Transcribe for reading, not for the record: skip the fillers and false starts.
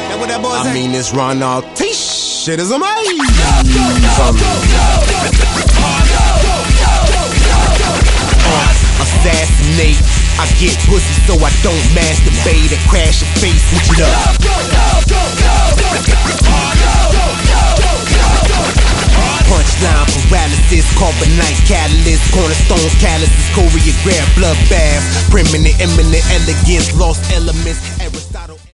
what that boy say? I mean, this Ron Artest shit is amazing. Assassinate. I get pussy so I don't masturbate and crash your face. Switch it up. Punchline paralysis, carbonite catalyst, cornerstones, calluses, choreographed bloodbaths, permanent, imminent elegance, lost elements.